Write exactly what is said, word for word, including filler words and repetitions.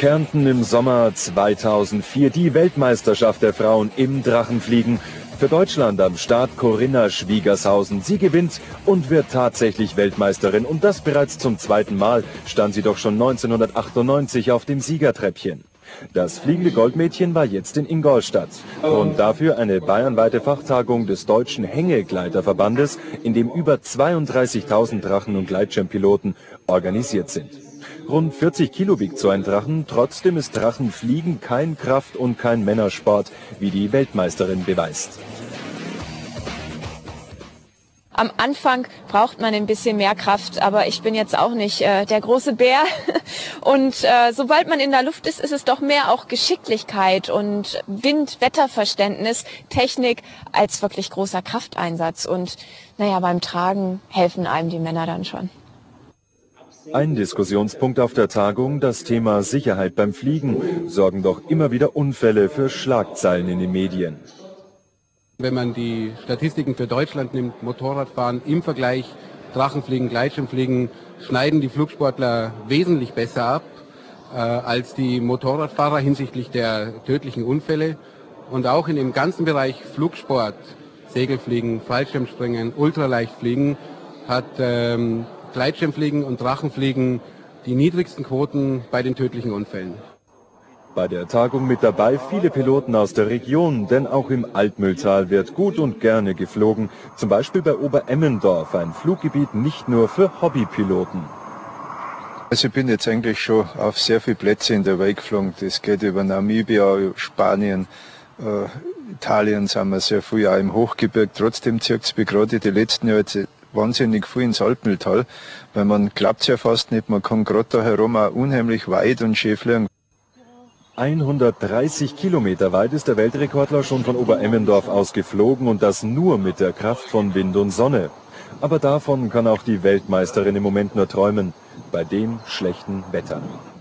Kärnten im Sommer zweitausendvier, die Weltmeisterschaft der Frauen im Drachenfliegen. Für Deutschland am Start Corinna Schwiegershausen. Sie gewinnt und wird tatsächlich Weltmeisterin. Und das bereits zum zweiten Mal, stand sie doch schon neunzehnhundertachtundneunzig auf dem Siegertreppchen. Das fliegende Goldmädchen war jetzt in Ingolstadt. Und dafür eine bayernweite Fachtagung des Deutschen Hängegleiterverbandes, in dem über zweiunddreißigtausend Drachen- und Gleitschirmpiloten organisiert sind. Rund vierzig Kilo wiegt so ein Drachen, trotzdem ist Drachenfliegen kein Kraft- und kein Männersport, wie die Weltmeisterin beweist. Am Anfang braucht man ein bisschen mehr Kraft, aber ich bin jetzt auch nicht äh, der große Bär. Und äh, sobald man in der Luft ist, ist es doch mehr auch Geschicklichkeit und Wind-Wetterverständnis, Technik als wirklich großer Krafteinsatz. Und naja, beim Tragen helfen einem die Männer dann schon. Ein Diskussionspunkt auf der Tagung, das Thema Sicherheit beim Fliegen, sorgen doch immer wieder Unfälle für Schlagzeilen in den Medien. Wenn man die Statistiken für Deutschland nimmt, Motorradfahren im Vergleich Drachenfliegen, Gleitschirmfliegen, schneiden die Flugsportler wesentlich besser ab äh, als die Motorradfahrer hinsichtlich der tödlichen Unfälle. Und auch in dem ganzen Bereich Flugsport, Segelfliegen, Fallschirmspringen, Ultraleichtfliegen hat ähm, Gleitschirmfliegen und Drachenfliegen die niedrigsten Quoten bei den tödlichen Unfällen. Bei der Tagung mit dabei viele Piloten aus der Region, denn auch im Altmühltal wird gut und gerne geflogen. Zum Beispiel bei Oberemmendorf, ein Fluggebiet nicht nur für Hobbypiloten. Also ich bin jetzt eigentlich schon auf sehr viele Plätze in der Welt geflogen. Das geht über Namibia, über Spanien, äh, Italien sind wir sehr viel, auch im Hochgebirge. Trotzdem zieht es mich gerade die letzten Jahre jetzt wahnsinnig viel ins Altmühltal, weil man glaubt es ja fast nicht, man kann gerade da herum auch unheimlich weit und schön fliegen. hundertdreißig Kilometer weit ist der Weltrekordler schon von Oberemmendorf aus geflogen und das nur mit der Kraft von Wind und Sonne. Aber davon kann auch die Weltmeisterin im Moment nur träumen, bei dem schlechten Wetter.